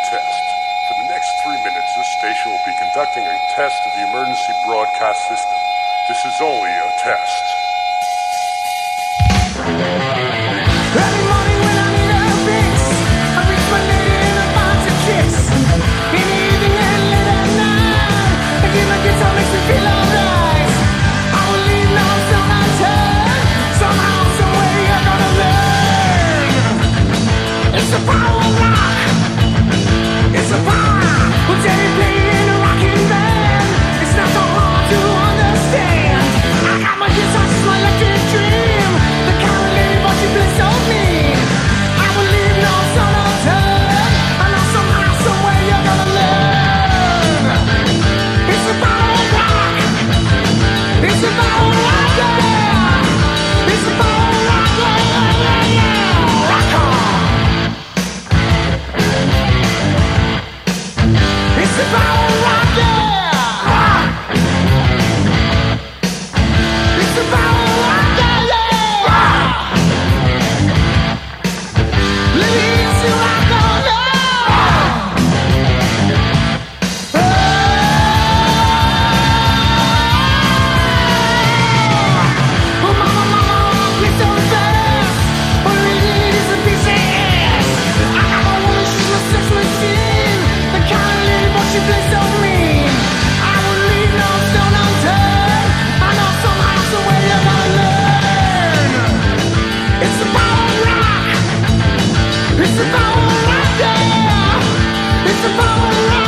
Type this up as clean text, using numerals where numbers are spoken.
test. For the next 3 minutes, this station will be conducting a test of the emergency broadcast system. This is only a test. Early morning when I need a fix, I reach my lady in a box of kicks. In the evening and late at night, I give my guitar, makes me feel alright. I will leave no stone unturned. Somehow, some way you're gonna learn. It's the power of rock. It's the power. We'll tell you play in a rocking band. It's not so hard to understand. I got my guitar, she's my electric dream. The kind of lady, but she plays so mean. I will leave no stone unturned. I know somehow, some way you're gonna learn. It's the power of rock. It's the power of rock, yeah. It's the power of rock, yeah, yeah, yeah. Rock on. It's the power of rock, yeah. Rock. It's the power of rock, yeah, yeah. Rock. Living to rock on, yeah. Oh, mama, mama, please don't fast. All we need is a piece of ass. I got my woman, she's my sex machine. The kind of lady, but she plays so mean. I will leave no stone unturned. I know somehow, some way you're gonna learn. It's the power of rock. It's the power of rock, yeah. It's the power of rock.